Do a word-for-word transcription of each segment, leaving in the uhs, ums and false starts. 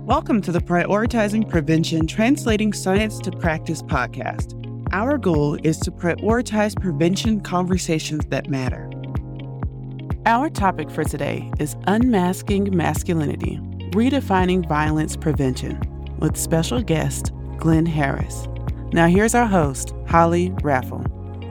Welcome to the Prioritizing Prevention, Translating Science to Practice podcast. Our goal is to prioritize prevention conversations that matter. Our topic for today is Unmasking Masculinity, Redefining Violence Prevention, with special guest Glenn Harris. Now here's our host, Holly Raffel.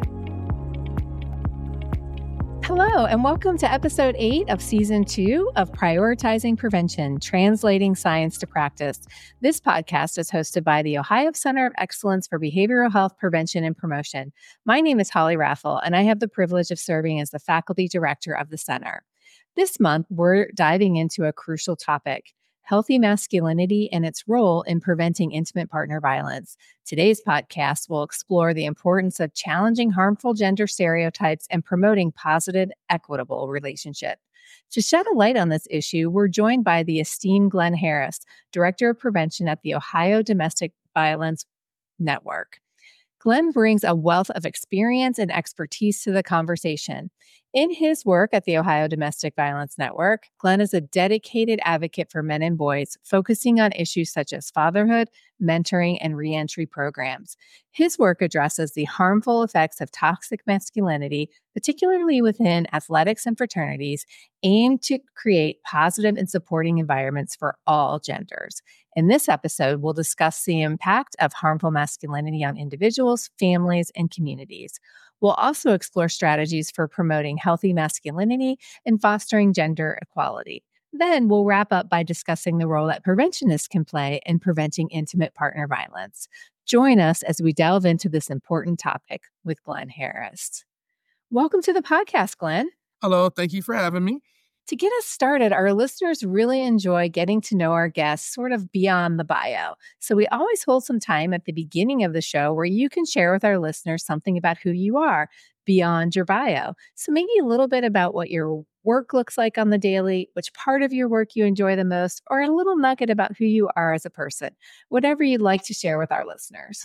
Hello, and welcome to episode eight of season two of Prioritizing Prevention, Translating Science to Practice. This podcast is hosted by the Ohio Center of Excellence for Behavioral Health Prevention and Promotion. My name is Holly Raffel, and I have the privilege of serving as the faculty director of the center. This month, we're diving into a crucial topic: healthy masculinity and its role in preventing intimate partner violence. Today's podcast will explore the importance of challenging harmful gender stereotypes and promoting positive, equitable relationships. To shed a light on this issue, we're joined by the esteemed Glenn Harris, Director of Prevention at the Ohio Domestic Violence Network. Glenn brings a wealth of experience and expertise to the conversation. In his work at the Ohio Domestic Violence Network, Glenn is a dedicated advocate for men and boys, focusing on issues such as fatherhood, mentoring, and reentry programs. His work addresses the harmful effects of toxic masculinity, particularly within athletics and fraternities, aimed to create positive and supporting environments for all genders. In this episode, we'll discuss the impact of harmful masculinity on individuals, families, and communities. We'll also explore strategies for promoting healthy masculinity and fostering gender equality. Then we'll wrap up by discussing the role that preventionists can play in preventing intimate partner violence. Join us as we delve into this important topic with Glenn Harris. Welcome to the podcast, Glenn. Hello, thank you for having me. To get us started, our listeners really enjoy getting to know our guests sort of beyond the bio. So we always hold some time at the beginning of the show where you can share with our listeners something about who you are beyond your bio. So maybe a little bit about what your work looks like on the daily, which part of your work you enjoy the most, or a little nugget about who you are as a person. Whatever you'd like to share with our listeners.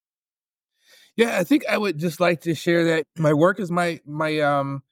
Yeah, I think I would just like to share that my work is my my um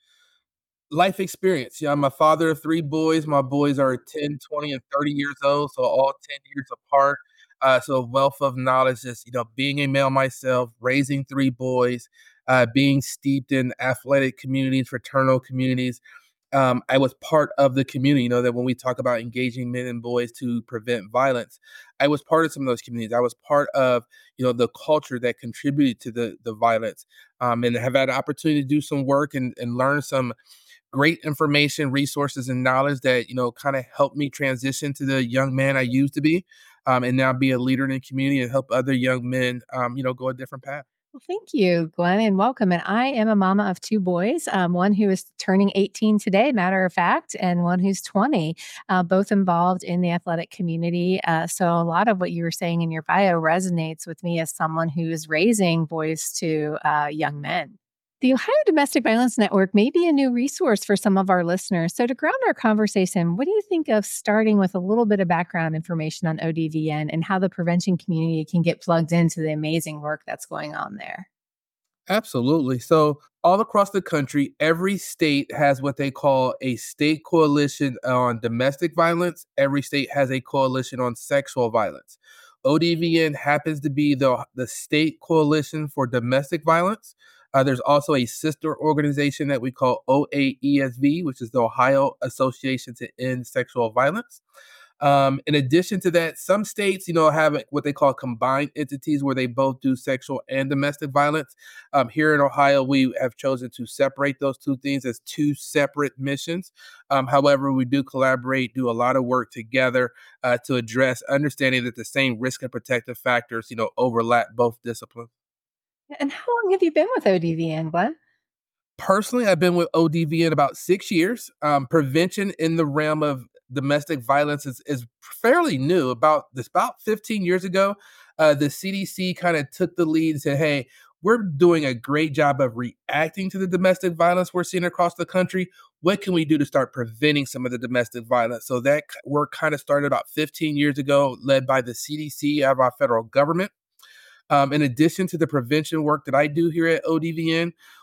life experience. Yeah, I'm a father of three boys. My boys are ten, twenty, and thirty years old, so all ten years apart. Uh, so a wealth of knowledge, just, you know, being a male myself, raising three boys, uh, being steeped in athletic communities, fraternal communities. Um, I was part of the community, you know, that when we talk about engaging men and boys to prevent violence, I was part of some of those communities. I was part of, you know, the culture that contributed to the the violence, um, and have had an opportunity to do some work and, and learn some great information, resources, and knowledge that, you know, kind of helped me transition to the young man I used to be, um, and now be a leader in the community and help other young men, um, you know, go a different path. Well, thank you, Glenn, and welcome. And I am a mama of two boys, um, one who is turning eighteen today, matter of fact, and one who's twenty, uh, both involved in the athletic community. Uh, so a lot of what you were saying in your bio resonates with me as someone who is raising boys to uh, young men. The Ohio Domestic Violence Network may be a new resource for some of our listeners. So to ground our conversation, what do you think of starting with a little bit of background information on O D V N and how the prevention community can get plugged into the amazing work that's going on there? Absolutely. So all across the country, every state has what they call a state coalition on domestic violence. Every state has a coalition on sexual violence. O D V N happens to be the, the state coalition for domestic violence. Uh, there's also a sister organization that we call O A E S V, which is the Ohio Association to End Sexual Violence. Um, in addition to that, some states, you know, have what they call combined entities where they both do sexual and domestic violence. Um, here in Ohio, we have chosen to separate those two things as two separate missions. Um, however, we do collaborate, do a lot of work together uh, to address understanding that the same risk and protective factors, you know, overlap both disciplines. And how long have you been with O D V N, Glenn? Personally, I've been with O D V N about six years. Um, prevention in the realm of domestic violence is, is fairly new. About this, about fifteen years ago, uh, the C D C kind of took the lead and said, "Hey, we're doing a great job of reacting to the domestic violence we're seeing across the country. What can we do to start preventing some of the domestic violence?" So that work kind of started about fifteen years ago, led by the C D C of our federal government. Um, in addition to the prevention work that I do here at O D V N,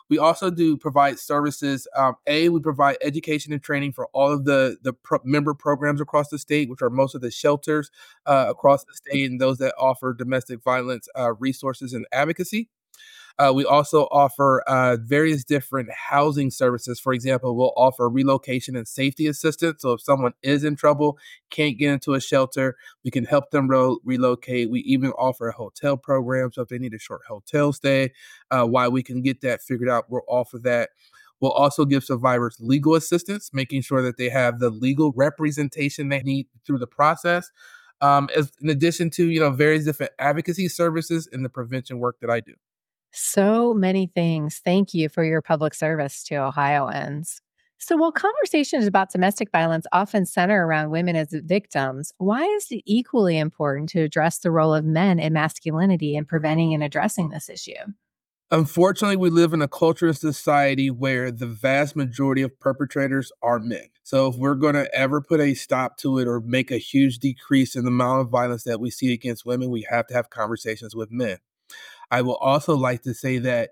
We also do provide services. Um, a, we provide education and training for all of the, the pro- member programs across the state, which are most of the shelters uh, across the state and those that offer domestic violence uh, resources and advocacy. Uh, we also offer uh, various different housing services. For example, we'll offer relocation and safety assistance. So if someone is in trouble, can't get into a shelter, we can help them ro- relocate. We even offer a hotel program. So if they need a short hotel stay, uh, while we can get that figured out, we'll offer that. We'll also give survivors legal assistance, making sure that they have the legal representation they need through the process. Um, as, in addition to, you know, various different advocacy services and the prevention work that I do. So many things. Thank you for your public service to Ohioans. So, while conversations about domestic violence often center around women as victims, why is it equally important to address the role of men in masculinity in preventing and addressing this issue? Unfortunately, we live in a culture and society where the vast majority of perpetrators are men. So if we're going to ever put a stop to it or make a huge decrease in the amount of violence that we see against women, we have to have conversations with men. I will also like to say that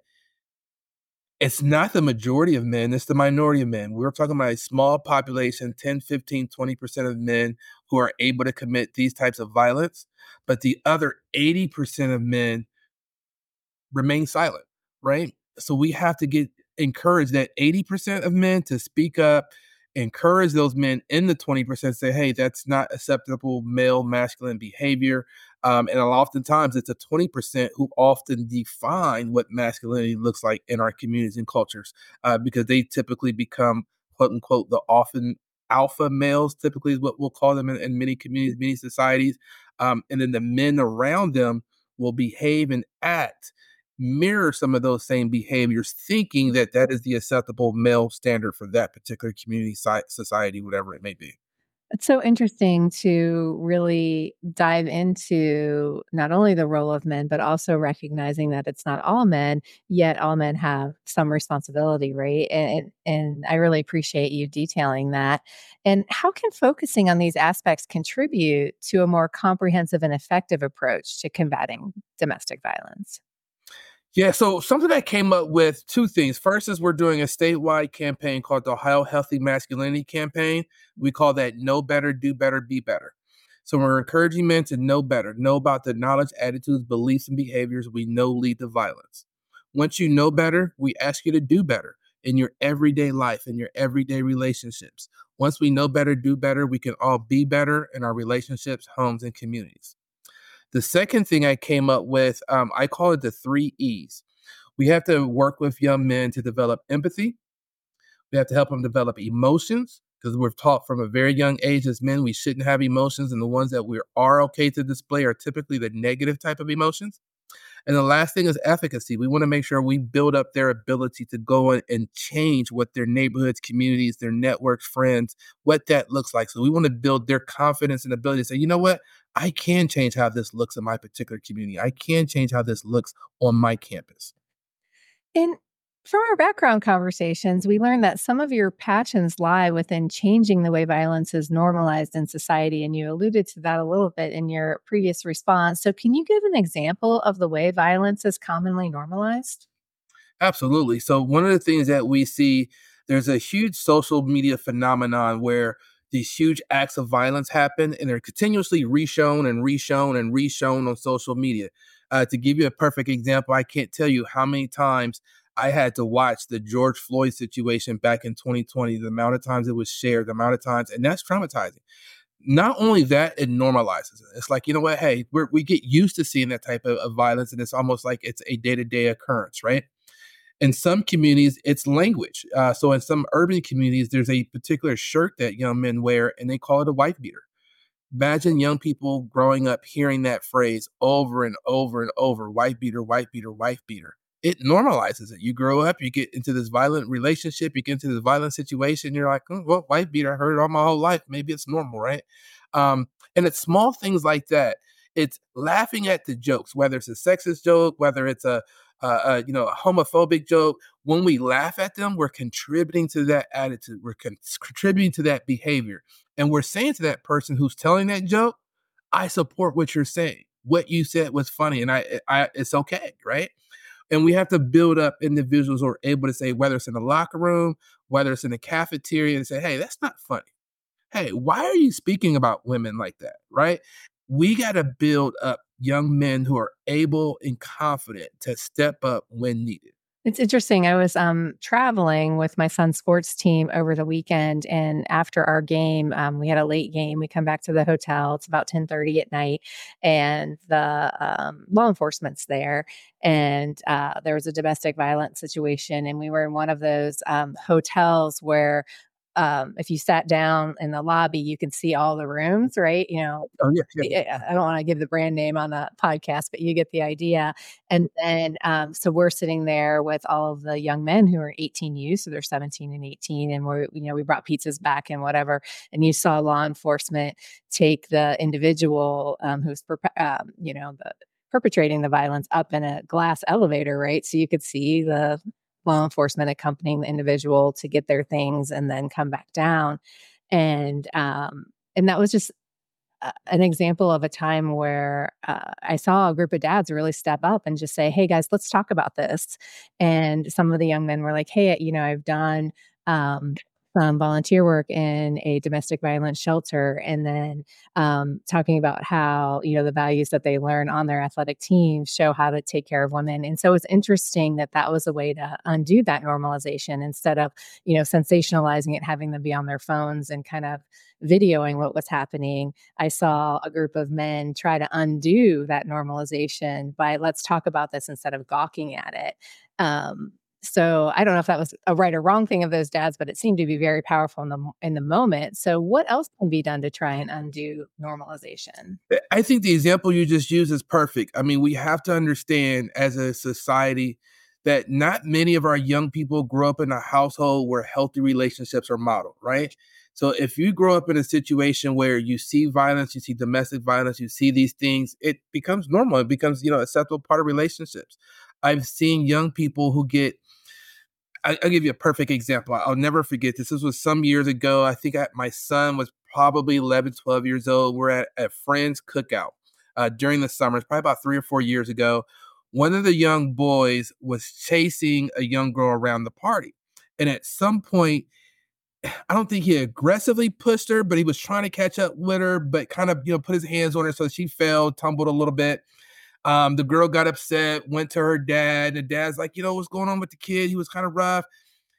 it's not the majority of men, it's the minority of men. We're talking about a small population, ten, fifteen, twenty percent of men who are able to commit these types of violence. But the other eighty percent of men remain silent, right? So we have to get encourage that eighty percent of men to speak up, encourage those men in the twenty percent, say, hey, that's not acceptable male masculine behavior. Um, and oftentimes it's a twenty percent who often define what masculinity looks like in our communities and cultures uh, because they typically become, quote unquote, the often alpha males, typically is what we'll call them in, in many communities, many societies. Um, and then the men around them will behave and act mirror some of those same behaviors, thinking that that is the acceptable male standard for that particular community, si- society, whatever it may be. It's so interesting to really dive into not only the role of men, but also recognizing that it's not all men, yet all men have some responsibility, right? And, and I really appreciate you detailing that. And how can focusing on these aspects contribute to a more comprehensive and effective approach to combating domestic violence? Yeah, so something that came up with two things. First is we're doing a statewide campaign called the Ohio Healthy Masculinity Campaign. We call that Know Better, Do Better, Be Better. So we're encouraging men to know better, know about the knowledge, attitudes, beliefs, and behaviors we know lead to violence. Once you know better, we ask you to do better in your everyday life, in your everyday relationships. Once we know better, do better, we can all be better in our relationships, homes, and communities. The second thing I came up with, um, I call it the three E's. We have to work with young men to develop empathy. We have to help them develop emotions because we're taught from a very young age as men we shouldn't have emotions, and the ones that we are okay to display are typically the negative type of emotions. And the last thing is efficacy. We want to make sure we build up their ability to go in and change what their neighborhoods, communities, their networks, friends, what that looks like. So we want to build their confidence and ability to say, you know what? I can change how this looks in my particular community. I can change how this looks on my campus. And from our background conversations, we learned that some of your passions lie within changing the way violence is normalized in society. And you alluded to that a little bit in your previous response. So, can you give an example of the way violence is commonly normalized? Absolutely. So one of the things that we see, there's a huge social media phenomenon where these huge acts of violence happen and they're continuously reshown and reshown and reshown on social media. Uh, to give you a perfect example, I can't tell you how many times I had to watch the George Floyd situation back in twenty twenty, the amount of times it was shared, the amount of times, and that's traumatizing. Not only that, it normalizes it. It's like, you know what? Hey, we're, we get used to seeing that type of, of violence, and it's almost like it's a day to day occurrence, right? In some communities, it's language. Uh, so in some urban communities, there's a particular shirt that young men wear, and they call it a wife beater. Imagine young people growing up hearing that phrase over and over and over, wife beater, wife beater, wife beater. It normalizes it. You grow up, you get into this violent relationship, you get into this violent situation, you're like, oh, well, wife beater, I heard it all my whole life. Maybe it's normal, right? Um, and it's small things like that. It's laughing at the jokes, whether it's a sexist joke, whether it's a, a, a you know a homophobic joke. When we laugh at them, we're contributing to that attitude. We're con- contributing to that behavior. And we're saying to that person who's telling that joke, I support what you're saying. What you said was funny and I, I it's okay, right? And we have to build up individuals who are able to say, whether it's in the locker room, whether it's in the cafeteria, and say, hey, that's not funny. Hey, why are you speaking about women like that? Right? We got to build up young men who are able and confident to step up when needed. It's interesting. I was um, traveling with my son's sports team over the weekend, and after our game, um, we had a late game. We come back to the hotel. It's about ten thirty at night, and the um, law enforcement's there. And uh, there was a domestic violence situation, and we were in one of those um, hotels where um, if you sat down in the lobby, you can see all the rooms, right? You know, Oh, yeah, yeah. yeah, I don't want to give the brand name on the podcast, but you get the idea. And then, um, so we're sitting there with all of the young men who are eighteen U, so they're seventeen and eighteen, and we're, you know, we brought pizzas back and whatever. And you saw law enforcement take the individual um, who's, perpe- um, you know, the perpetrating the violence up in a glass elevator, right? So you could see the law enforcement accompanying the individual to get their things and then come back down. And um, and that was just uh, an example of a time where uh, I saw a group of dads really step up and just say, "Hey guys, let's talk about this." And some of the young men were like, "Hey, you know, I've done um, some volunteer work in a domestic violence shelter," and then um, talking about how, you know, the values that they learn on their athletic teams show how to take care of women. And so it's interesting that that was a way to undo that normalization instead of, you know, sensationalizing it, having them be on their phones and kind of videoing what was happening. I saw a group of men try to undo that normalization by let's talk about this instead of gawking at it. Um, so I don't know if that was a right or wrong thing of those dads, but it seemed to be very powerful in the in the moment. So what else can be done to try and undo normalization? I think the example you just used is perfect. I mean, we have to understand as a society that not many of our young people grow up in a household where healthy relationships are modeled, right? So if you grow up in a situation where you see violence, you see domestic violence, you see these things, it becomes normal. It becomes, you know, a acceptable part of relationships. I've seen young people who get I, I'll give you a perfect example. I'll never forget this. This was some years ago. I think I, my son was probably eleven, twelve years old. We're at a friend's cookout uh, during the summer. It's probably about three or four years ago. One of the young boys was chasing a young girl around the party. And at some point, I don't think he aggressively pushed her, but he was trying to catch up with her, but kind of, you know, put his hands on her so she fell, tumbled a little bit. Um, the girl got upset, went to her dad, and the dad's like, you know, what's going on with the kid? He was kind of rough.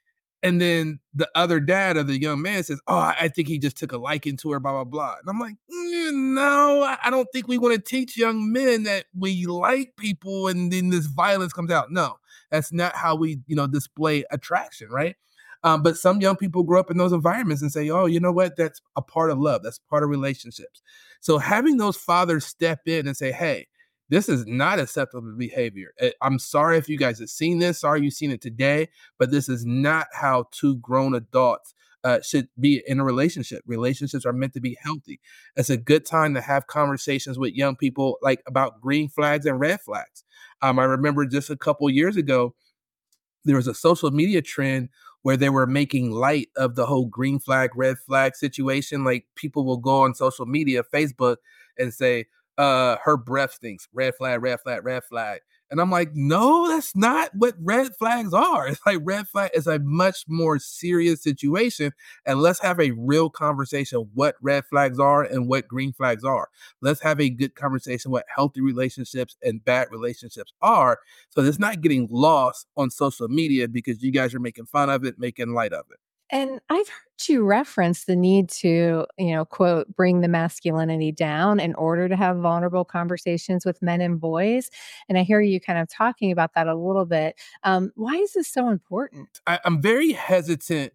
And then the other dad of the young man says, oh, I I think he just took a liking to her, blah, blah, blah. And I'm like, "Mm, no, I I don't think we want to teach young men that we like people and then this violence comes out. No, that's not how we, you know, display attraction, right? Um, but some young people grow up in those environments and say, oh, you know what? That's a part of love. That's part of relationships. So having those fathers step in and say, hey, this is not acceptable behavior. Eh, I'm sorry if you guys have seen this. Sorry you've seen it today, but this is not how two grown adults uh, should be in a relationship. Relationships are meant to be healthy. It's a good time to have conversations with young people like about green flags and red flags. Um, I remember just a couple years ago, there was a social media trend where they were making light of the whole green flag, red flag situation. Like people will go on social media, Facebook, and say, uh, her breath stinks, red flag, red flag, red flag. And I'm like, no, that's not what red flags are. It's like red flag is a much more serious situation. And let's have a real conversation what red flags are and what green flags are. Let's have a good conversation what healthy relationships and bad relationships are. So it's not getting lost on social media because you guys are making fun of it, making light of it. And I've heard you reference the need to, you know, quote, bring the masculinity down in order to have vulnerable conversations with men and boys. And I hear you kind of talking about that a little bit. Um, why is this so important? I, I'm very hesitant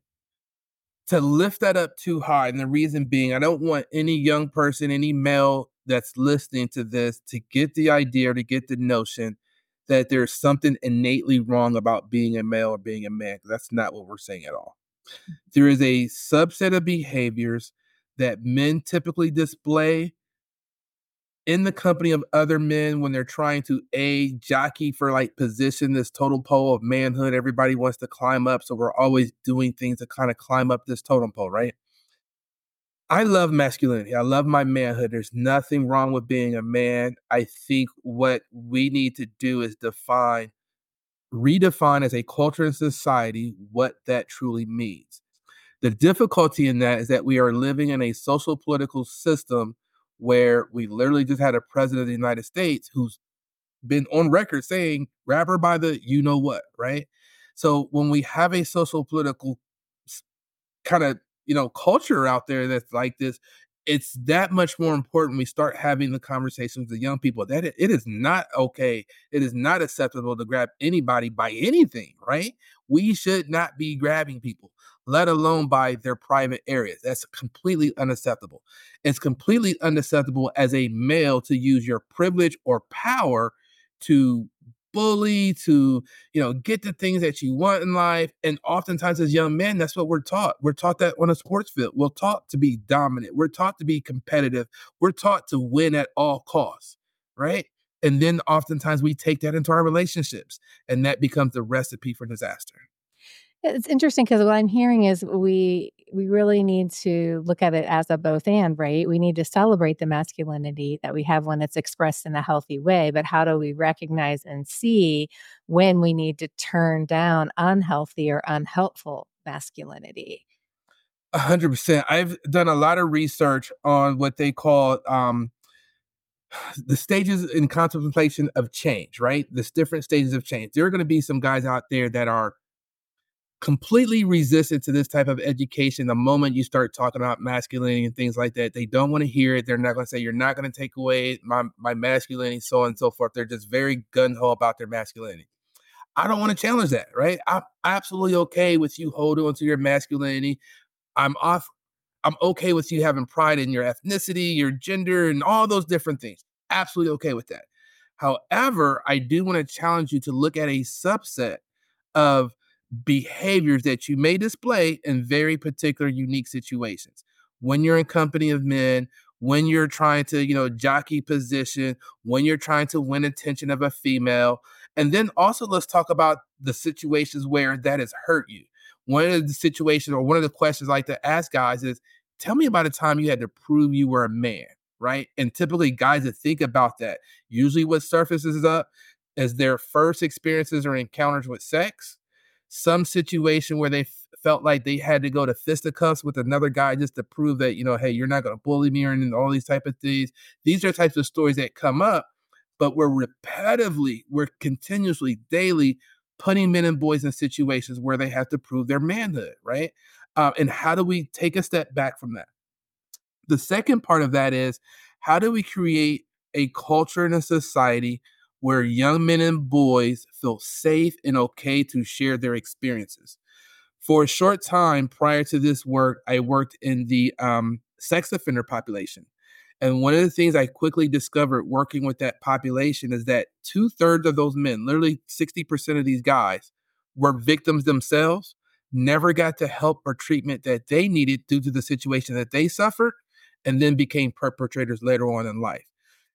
to lift that up too high. And the reason being, I don't want any young person, any male that's listening to this to get the idea, to get the notion that there's something innately wrong about being a male or being a man. That's not what we're saying at all. There is a subset of behaviors that men typically display in the company of other men when they're trying to a jockey for like position, this totem pole of manhood. Everybody wants to climb up, so we're always doing things to kind of climb up this totem pole, right? I love masculinity. I love my manhood. There's nothing wrong with being a man. I think what we need to do is define redefine as a culture and society what that truly means. The difficulty in that is that we are living in a social political system where we literally just had a president of the United States who's been on record saying, grab her by the you know what, right? So when we have a social political kind of, you know, culture out there that's like this, it's that much more important we start having the conversations with the young people that it, it is not okay. It is not acceptable to grab anybody by anything, right? We should not be grabbing people, let alone by their private areas. That's completely unacceptable. It's completely unacceptable as a male to use your privilege or power to bully, to, you know, get the things that you want in life. And oftentimes as young men, that's what we're taught. We're taught that on a sports field. We're taught to be dominant. We're taught to be competitive. We're taught to win at all costs, right? And then oftentimes we take that into our relationships, and that becomes the recipe for disaster. It's interesting because what I'm hearing is we we really need to look at it as a both and, right? We need to celebrate the masculinity that we have when it's expressed in a healthy way, but how do we recognize and see when we need to turn down unhealthy or unhelpful masculinity? A hundred percent. I've done a lot of research on what they call um, the stages in contemplation of change, right? There's different stages of change. There are going to be some guys out there that are completely resistant to this type of education. The moment you start talking about masculinity and things like that, they don't want to hear it. They're not going to say, you're not going to take away my, my masculinity, so on and so forth. They're just very gun-ho about their masculinity. I don't want to challenge that, right? I'm absolutely okay with you holding on to your masculinity. I'm off. I'm okay with you having pride in your ethnicity, your gender, and all those different things. Absolutely okay with that. However, I do want to challenge you to look at a subset of behaviors that you may display in very particular unique situations. When you're in company of men, when you're trying to, you know, jockey position, when you're trying to win attention of a female. And then also let's talk about the situations where that has hurt you. One of the situations or one of the questions I like to ask guys is, tell me about a time you had to prove you were a man, right? And typically guys that think about that, usually what surfaces up is their first experiences or encounters with sex, some situation where they f- felt like they had to go to fisticuffs with another guy just to prove that, you know, hey, you're not going to bully me or and all these type of things. These are types of stories that come up, but we're repetitively, we're continuously, daily putting men and boys in situations where they have to prove their manhood, right? Uh, and how do we take a step back from that? The second part of that is, how do we create a culture and a society where young men and boys feel safe and okay to share their experiences? For a short time prior to this work, I worked in the um, sex offender population. And one of the things I quickly discovered working with that population is that two thirds of those men, literally sixty percent of these guys, were victims themselves, never got the help or treatment that they needed due to the situation that they suffered, and then became perpetrators later on in life.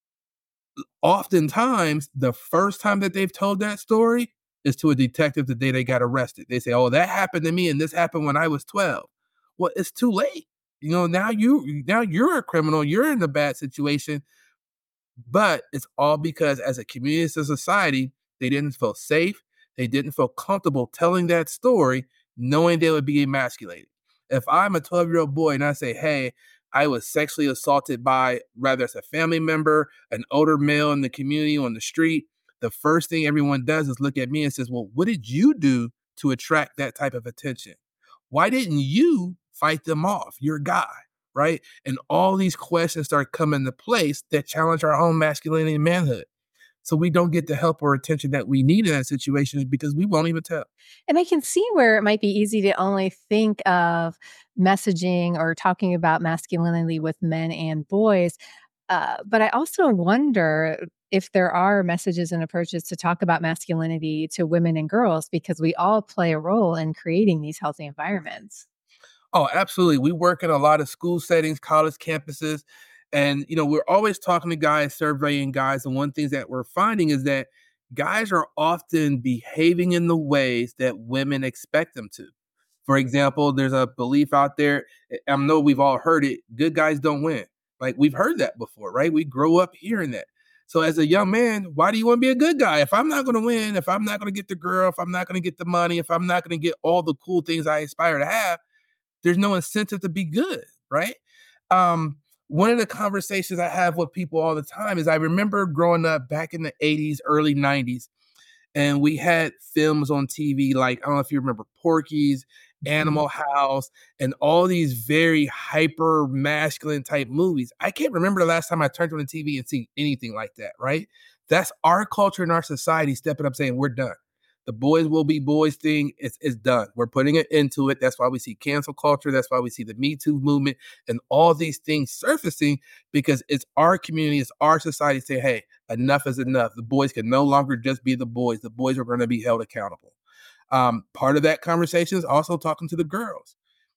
Oftentimes, the first time that they've told that story is to a detective the day they got arrested. They say, oh, that happened to me and this happened when I was twelve. Well, it's too late. You know, now you now you're a criminal, you're in a bad situation, but it's all because as a community, as a society, they didn't feel safe. They didn't feel comfortable telling that story, knowing they would be emasculated. If I'm a twelve-year-old boy and I say, hey, I was sexually assaulted by, rather it's a family member, an older male in the community on the street, the first thing everyone does is look at me and says, well, what did you do to attract that type of attention? Why didn't you fight them off? You're a guy, right? And all these questions start coming into place that challenge our own masculinity and manhood. So we don't get the help or attention that we need in that situation because we won't even tell. And I can see where it might be easy to only think of messaging or talking about masculinity with men and boys. Uh, but I also wonder if there are messages and approaches to talk about masculinity to women and girls, because we all play a role in creating these healthy environments. Oh, absolutely. We work in a lot of school settings, college campuses, and you know, we're always talking to guys, surveying guys, and one thing that we're finding is that guys are often behaving in the ways that women expect them to. For example, there's a belief out there, I know we've all heard it, good guys don't win. Like we've heard that before, right? We grow up hearing that. So as a young man, why do you want to be a good guy? If I'm not going to win, if I'm not going to get the girl, if I'm not going to get the money, if I'm not going to get all the cool things I aspire to have, there's no incentive to be good, right? Um, one of the conversations I have with people all the time is I remember growing up back in the eighties, early nineties, and we had films on T V like, I don't know if you remember Porky's, Animal House, and all these very hyper masculine type movies. I can't remember the last time I turned on the T V and seen anything like that, right? That's our culture and our society stepping up saying, we're done. The boys will be boys thing is, is done. We're putting it into it. That's why we see cancel culture. That's why we see the Me Too movement and all these things surfacing, because it's our community, it's our society saying, hey, enough is enough. The boys can no longer just be the boys. The boys are going to be held accountable. Um, part of that conversation is also talking to the girls.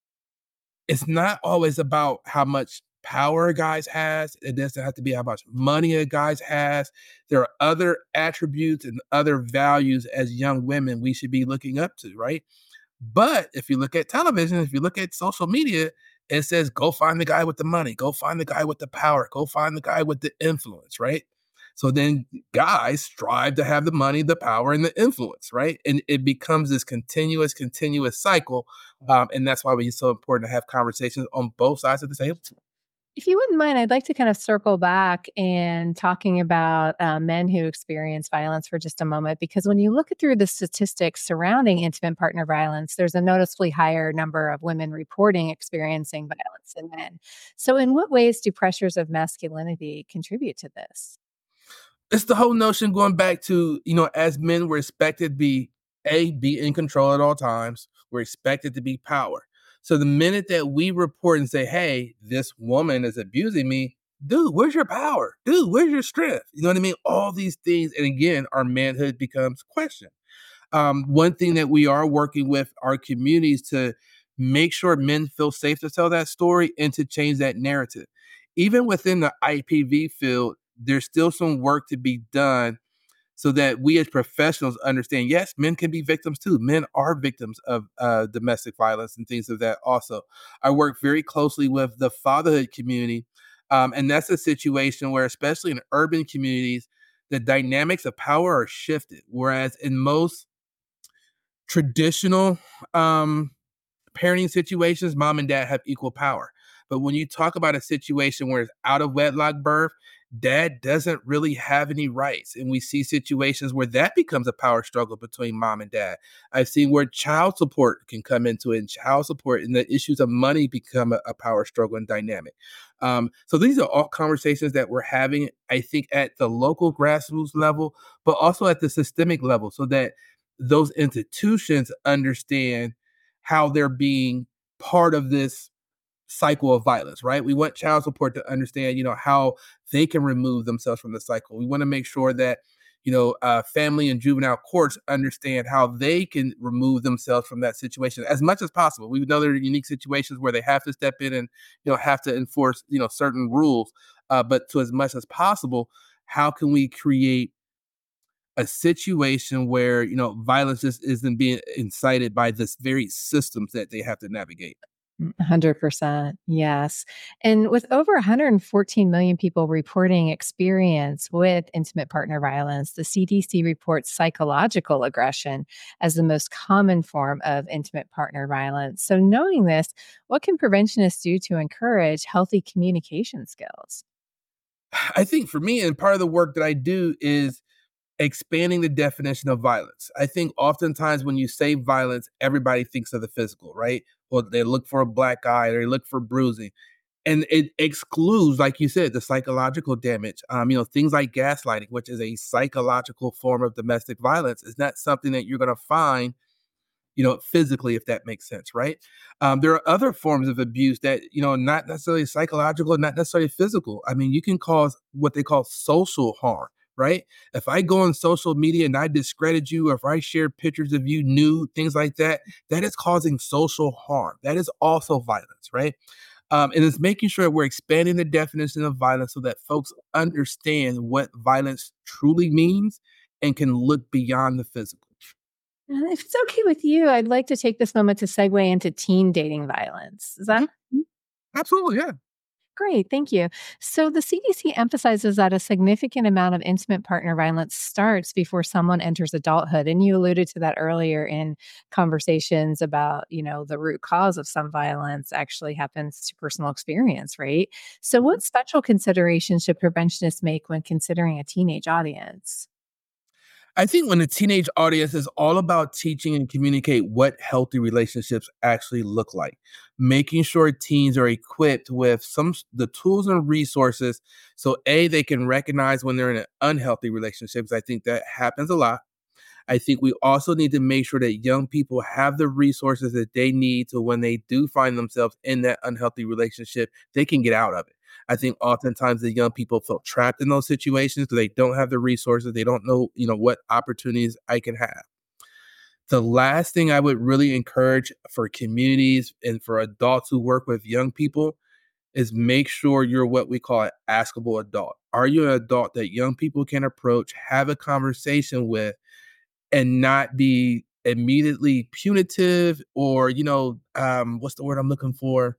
It's not always about how much power a guy has. It doesn't have to be how much money a guy has. There are other attributes and other values as young women we should be looking up to, right? But if you look at television, if you look at social media, it says, go find the guy with the money, go find the guy with the power, go find the guy with the influence, right? So then guys strive to have the money, the power, and the influence, right? And it becomes this continuous, continuous cycle. Um, and that's why it's so important to have conversations on both sides of the table. If you wouldn't mind, I'd like to kind of circle back and talking about uh, men who experience violence for just a moment, because when you look through the statistics surrounding intimate partner violence, there's a noticeably higher number of women reporting experiencing violence than men. So in what ways do pressures of masculinity contribute to this? It's the whole notion going back to, you know, as men, we're expected to be, A, be in control at all times. We're expected to be power. So the minute that we report and say, hey, this woman is abusing me, dude, where's your power? Dude, where's your strength? You know what I mean? All these things. And again, our manhood becomes questioned. Um, one thing that we are working with our communities to make sure men feel safe to tell that story and to change that narrative. Even within the I P V field, there's still some work to be done so that we as professionals understand, yes, men can be victims too. Men are victims of uh, domestic violence and things of that also. I work very closely with the fatherhood community. Um, and that's a situation where, especially in urban communities, the dynamics of power are shifted. Whereas in most traditional um, parenting situations, mom and dad have equal power. But when you talk about a situation where it's out of wedlock birth, dad doesn't really have any rights. And we see situations where that becomes a power struggle between mom and dad. I've seen where child support can come into it, and child support and the issues of money become a, a power struggle and dynamic. Um, so these are all conversations that we're having, I think, at the local grassroots level, but also at the systemic level, so that those institutions understand how they're being part of this cycle of violence, right? We want child support to understand, you know, how they can remove themselves from the cycle. We want to make sure that, you know, uh, family and juvenile courts understand how they can remove themselves from that situation as much as possible. We know there are unique situations where they have to step in and, you know, have to enforce, you know, certain rules. Uh, but to as much as possible, how can we create a situation where, you know, violence just isn't being incited by this very systems that they have to navigate? one hundred percent. Yes. And with over one hundred fourteen million people reporting experience with intimate partner violence, the C D C reports psychological aggression as the most common form of intimate partner violence. So knowing this, what can preventionists do to encourage healthy communication skills? I think for me, and part of the work that I do is expanding the definition of violence. I think oftentimes when you say violence, everybody thinks of the physical, right? Well, they look for a black eye, they look for bruising. And it excludes, like you said, the psychological damage. Um, you know, things like gaslighting, which is a psychological form of domestic violence, is not something that you're going to find, you know, physically, if that makes sense, right? Um, there are other forms of abuse that, you know, not necessarily psychological, not necessarily physical. I mean, you can cause what they call social harm, right? If I go on social media and I discredit you, or if I share pictures of you nude, things like that, that is causing social harm. That is also violence, right? Um, and it's making sure we're expanding the definition of violence so that folks understand what violence truly means and can look beyond the physical. And if it's okay with you, I'd like to take this moment to segue into teen dating violence. Is that Mhm. Absolutely, yeah. Great, thank you. So the C D C emphasizes that a significant amount of intimate partner violence starts before someone enters adulthood. And you alluded to that earlier in conversations about, you know, the root cause of some violence actually happens to personal experience, right? So what special considerations should preventionists make when considering a teenage audience? I think when a teenage audience is all about teaching and communicate what healthy relationships actually look like, making sure teens are equipped with some s- the tools and resources so a they can recognize when they're in an unhealthy relationships. I think that happens a lot. I think we also need to make sure that young people have the resources that they need to when they do find themselves in that unhealthy relationship, they can get out of it. I think oftentimes the young people feel trapped in those situations because they don't have the resources. They don't know, you know, what opportunities I can have. The last thing I would really encourage for communities and for adults who work with young people is make sure you're what we call an askable adult. Are you an adult that young people can approach, have a conversation with, and not be immediately punitive or, you know, um, what's the word I'm looking for?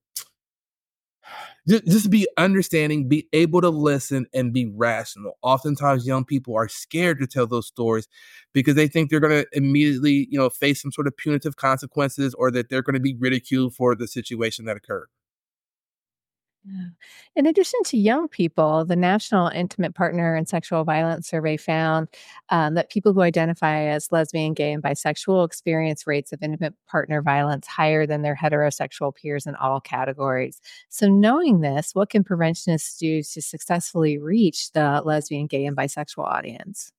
Just, just be understanding, be able to listen and be rational. Oftentimes, young people are scared to tell those stories because they think they're going to immediately, you know, face some sort of punitive consequences or that they're going to be ridiculed for the situation that occurred. Yeah. In addition to young people, the National Intimate Partner and Sexual Violence Survey found um, that people who identify as lesbian, gay, and bisexual experience rates of intimate partner violence higher than their heterosexual peers in all categories. So, knowing this, what can preventionists do to successfully reach the lesbian, gay, and bisexual audience?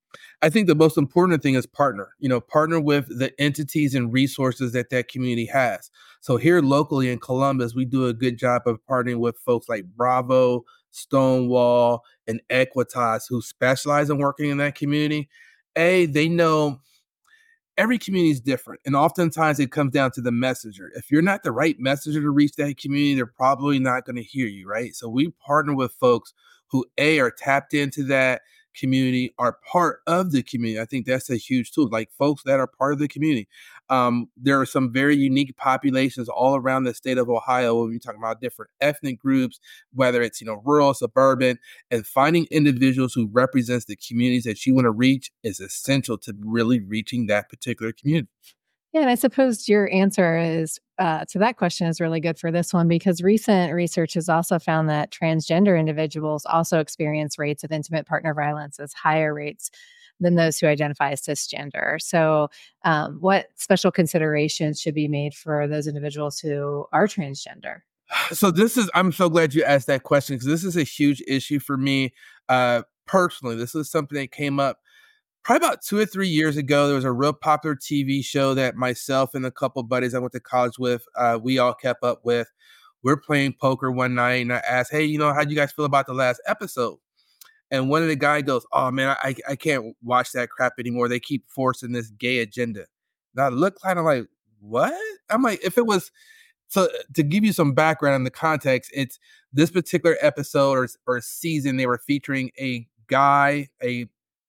I think the most important thing is partner, you know, partner with the entities and resources that that community has. So here locally in Columbus, we do a good job of partnering with folks like Bravo, Stonewall, and Equitas who specialize in working in that community. A, they know every community is different. And oftentimes it comes down to the messenger. If you're not the right messenger to reach that community, they're probably not going to hear you, right? So we partner with folks who A are tapped into that community, are part of the community. I think that's a huge tool. Like folks that are part of the community. Um, there are some very unique populations all around the state of Ohio when we talk about different ethnic groups, whether it's, you know, rural, suburban, and finding individuals who represents the communities that you want to reach is essential to really reaching that particular community. Yeah, and I suppose your answer is uh, to that question is really good for this one because recent research has also found that transgender individuals also experience rates of intimate partner violence as higher rates than those who identify as cisgender. So, um, what special considerations should be made for those individuals who are transgender? So this is I'm so glad you asked that question because this is a huge issue for me uh, personally. This is something that came up probably about two or three years ago. There was a real popular T V show that myself and a couple buddies I went to college with, uh, we all kept up with. We're playing poker one night, and I asked, "Hey, you know, how do you guys feel about the last episode?" And one of the guy goes, "Oh man, I I can't watch that crap anymore. They keep forcing this gay agenda." And I look kind of like, "What?" I'm like, if it was so to give you some background on the context, it's this particular episode or or season they were featuring a guy, a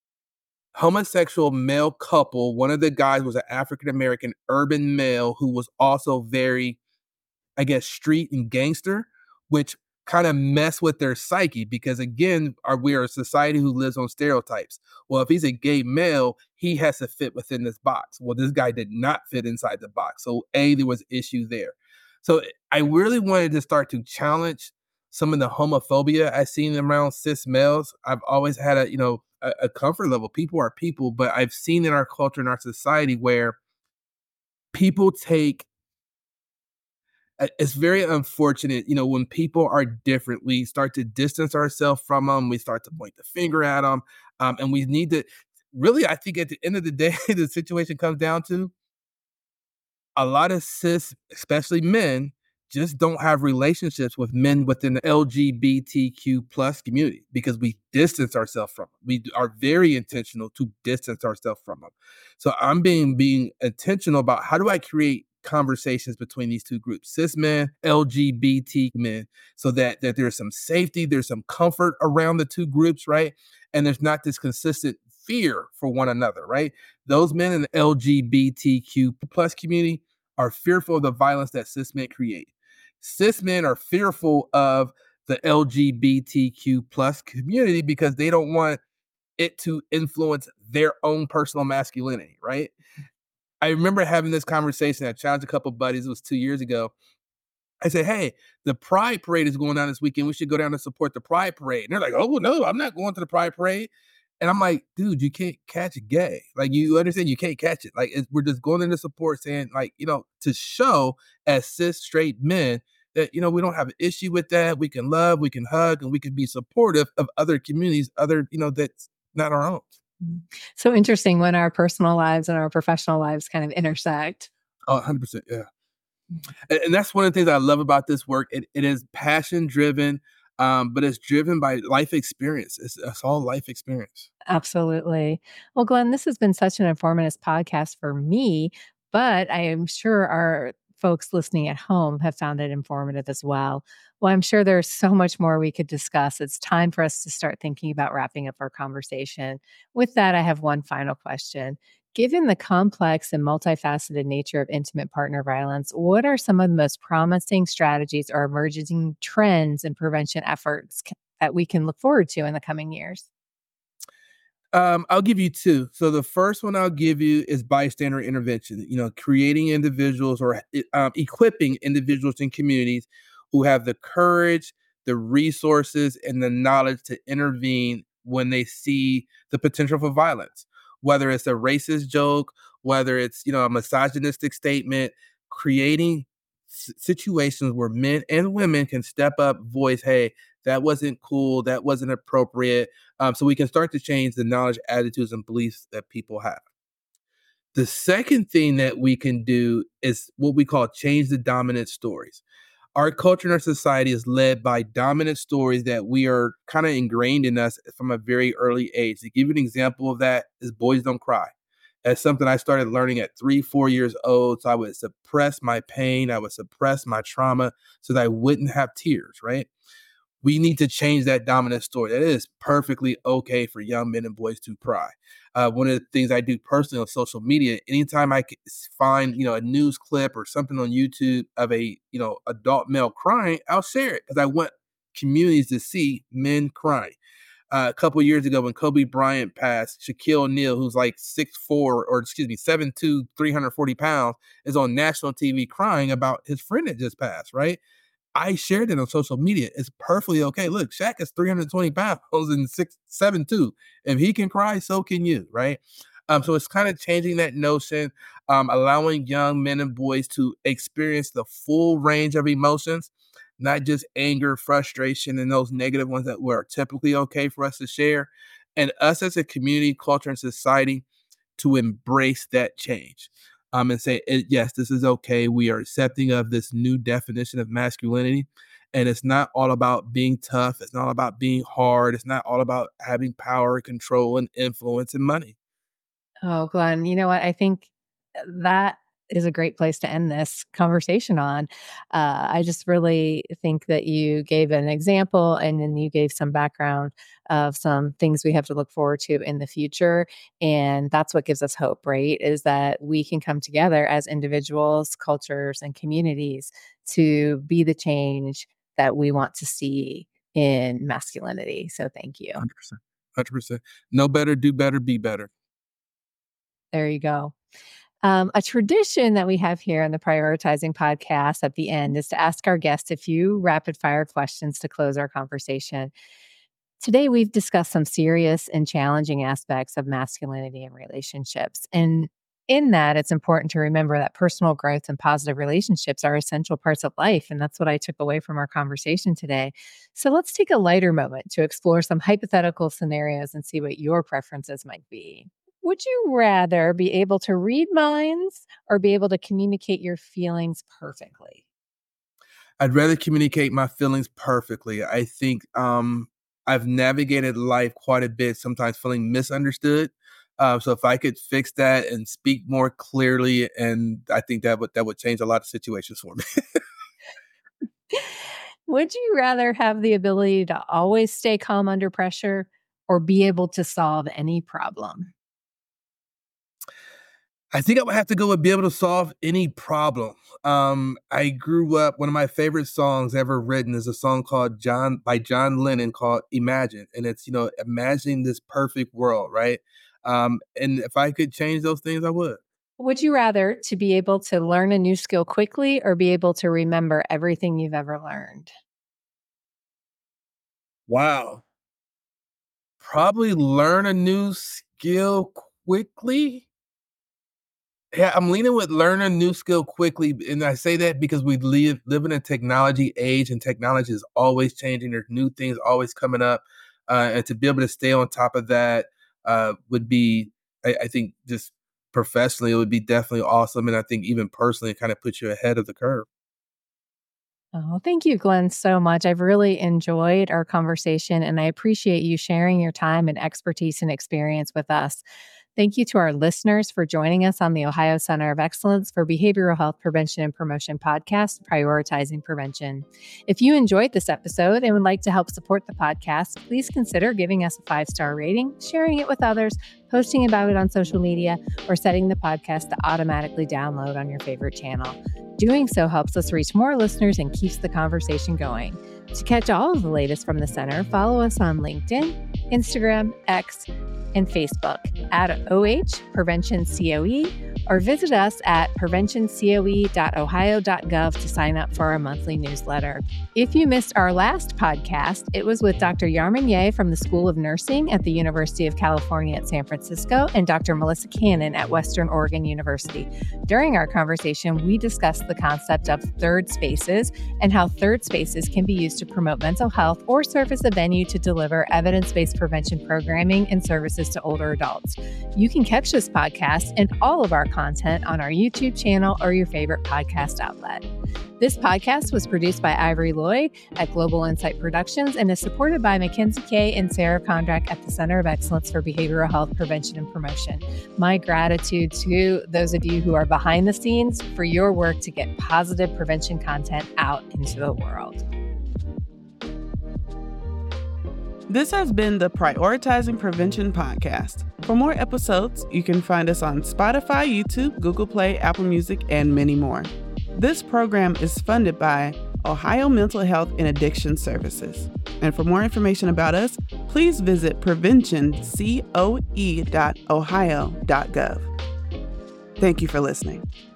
homosexual male couple. One of the guys was an African American urban male who was also very, I guess, street and gangster, which kind of mess with their psyche because again, are we are a society who lives on stereotypes. Well, if he's a gay male, he has to fit within this box. Well, this guy did not fit inside the box. So A, there was issue there. So I really wanted to start to challenge some of the homophobia I seen around cis males. I've always had a, you know, a, a comfort level. People are people, but I've seen in our culture and our society where people take uh, it's very unfortunate, you know, when people are different, we start to distance ourselves from them. We start to point the finger at them. Um, and we need to really, I think at the end of the day, the situation comes down to a lot of cis, especially men, just don't have relationships with men within the L G B T Q plus community because we distance ourselves from them. We are very intentional to distance ourselves from them. So I'm being being intentional about how do I create conversations between these two groups, cis men, L G B T men, so that that there's some safety, there's some comfort around the two groups, right? And there's not this consistent fear for one another, right? Those men in the L G B T Q plus community are fearful of the violence that cis men create. Cis men are fearful of the L G B T Q plus community because they don't want it to influence their own personal masculinity, right? I remember having this conversation. I challenged a couple buddies. It was two years ago. I said, "Hey, the Pride Parade is going on this weekend. We should go down and support the Pride Parade." And they're like, "Oh, no, I'm not going to the Pride Parade." And I'm like, "Dude, you can't catch gay. Like, you understand you can't catch it. Like, it's, we're just going into support saying, like, you know, to show as cis straight men that, you know, we don't have an issue with that. We can love, we can hug, and we can be supportive of other communities, other, you know, that's not our own." Mhm. So interesting when our personal lives and our professional lives kind of intersect. Oh, one hundred percent. Yeah. And, and that's one of the things I love about this work. It, it is passion driven, um, but it's driven by life experience. It's, it's all life experience. Absolutely. Well, Glenn, this has been such an informative podcast for me, but I am sure our folks listening at home have found it informative as well. Well, I'm sure there's so much more we could discuss. It's time for us to start thinking about wrapping up our conversation. With that, I have one final question. Given the complex and multifaceted nature of intimate partner violence, what are some of the most promising strategies or emerging trends and prevention efforts c- that we can look forward to in the coming years? Um, I'll give you two. So the first one I'll give you is bystander intervention. You know, creating individuals or e- um, equipping individuals in communities who have the courage, the resources, and the knowledge to intervene when they see the potential for violence. Whether it's a racist joke, whether it's, you know, a misogynistic statement, creating s- situations where men and women can step up, voice, "Hey, that wasn't cool, that wasn't appropriate," um, so we can start to change the knowledge, attitudes, and beliefs that people have. The second thing that we can do is what we call change the dominant stories. Our culture and our society is led by dominant stories that we are kind of ingrained in us from a very early age. To give you an example of that is boys don't cry. That's something I started learning at three, four years old. So I would suppress my pain, I would suppress my trauma so that I wouldn't have tears, right? We need to change that dominant story. That it is perfectly okay for young men and boys to cry. Uh, one of the things I do personally on social media, anytime I c- s- find, you know, a news clip or something on YouTube of a, you know, adult male crying, I'll share it because I want communities to see men crying. Uh, a couple years ago when Kobe Bryant passed, Shaquille O'Neal, who's like six four or excuse me, seven two, three hundred forty pounds, is on national T V crying about his friend that just passed, right? I shared it on social media. It's perfectly okay. Look, Shaq is three hundred twenty pounds and six seven two. If he can cry, so can you, right? Um, so it's kind of changing that notion, um, allowing young men and boys to experience the full range of emotions, not just anger, frustration, and those negative ones that were typically okay for us to share. And us as a community, culture, and society to embrace that change, um, and say, "Eh, yes, this is okay. We are accepting of this new definition of masculinity. And it's not all about being tough. It's not about being hard. It's not all about having power, control, and influence and money." Oh, Glenn, you know what? I think that is a great place to end this conversation on. Uh, I just really think that you gave an example and then you gave some background of some things we have to look forward to in the future. And that's what gives us hope, right? Is that we can come together as individuals, cultures, and communities to be the change that we want to see in masculinity. So thank you. one hundred percent. one hundred percent. Know better, do better, be better. There you go. Um, a tradition that we have here on the Prioritizing podcast at the end is to ask our guests a few rapid fire questions to close our conversation. Today, we've discussed some serious and challenging aspects of masculinity and relationships. And in that, it's important to remember that personal growth and positive relationships are essential parts of life. And that's what I took away from our conversation today. So let's take a lighter moment to explore some hypothetical scenarios and see what your preferences might be. Would you rather be able to read minds or be able to communicate your feelings perfectly? I'd rather communicate my feelings perfectly. I think um, I've navigated life quite a bit, sometimes feeling misunderstood. Uh, so if I could fix that and speak more clearly, and I think that would that would change a lot of situations for me. Would you rather have the ability to always stay calm under pressure or be able to solve any problem? I think I would have to go with be able to solve any problem. Um, I grew up, one of my favorite songs ever written is a song called John by John Lennon called Imagine. And it's, you know, imagining this perfect world, right? Um, and if I could change those things, I would. Would you rather to be able to learn a new skill quickly or be able to remember everything you've ever learned? Wow. Probably learn a new skill quickly. Yeah, I'm leaning with learn a new skill quickly, and I say that because we live live in a technology age, and technology is always changing. There's new things always coming up, uh, and to be able to stay on top of that uh, would be, I, I think, just professionally, it would be definitely awesome, and I think even personally, it kind of puts you ahead of the curve. Oh, thank you, Glenn, so much. I've really enjoyed our conversation, and I appreciate you sharing your time and expertise and experience with us. Thank you to our listeners for joining us on the Ohio Center of Excellence for Behavioral Health Prevention and Promotion podcast, Prioritizing Prevention. If you enjoyed this episode and would like to help support the podcast, please consider giving us a five-star rating, sharing it with others, posting about it on social media, or setting the podcast to automatically download on your favorite channel. Doing so helps us reach more listeners and keeps the conversation going. To catch all of the latest from the center, follow us on LinkedIn, Instagram, X, and Facebook at O H Prevention C O E, or visit us at prevention coe dot ohio dot gov to sign up for our monthly newsletter. If you missed our last podcast, it was with Doctor Yarman Ye from the School of Nursing at the University of California at San Francisco and Doctor Melissa Cannon at Western Oregon University. During our conversation, we discussed the concept of third spaces and how third spaces can be used to promote mental health or serve as a venue to deliver evidence-based prevention programming and services to older adults. You can catch this podcast and all of our content on our YouTube channel or your favorite podcast outlet. This podcast was produced by Ivory Lloyd at Global Insight Productions and is supported by Mackenzie Kay and Sarah Kondrak at the Center of Excellence for Behavioral Health Prevention and Promotion. My gratitude to those of you who are behind the scenes for your work to get positive prevention content out into the world. This has been the Prioritizing Prevention podcast. For more episodes, you can find us on Spotify, YouTube, Google Play, Apple Music, and many more. This program is funded by Ohio Mental Health and Addiction Services. And for more information about us, please visit prevention coe dot ohio dot gov. Thank you for listening.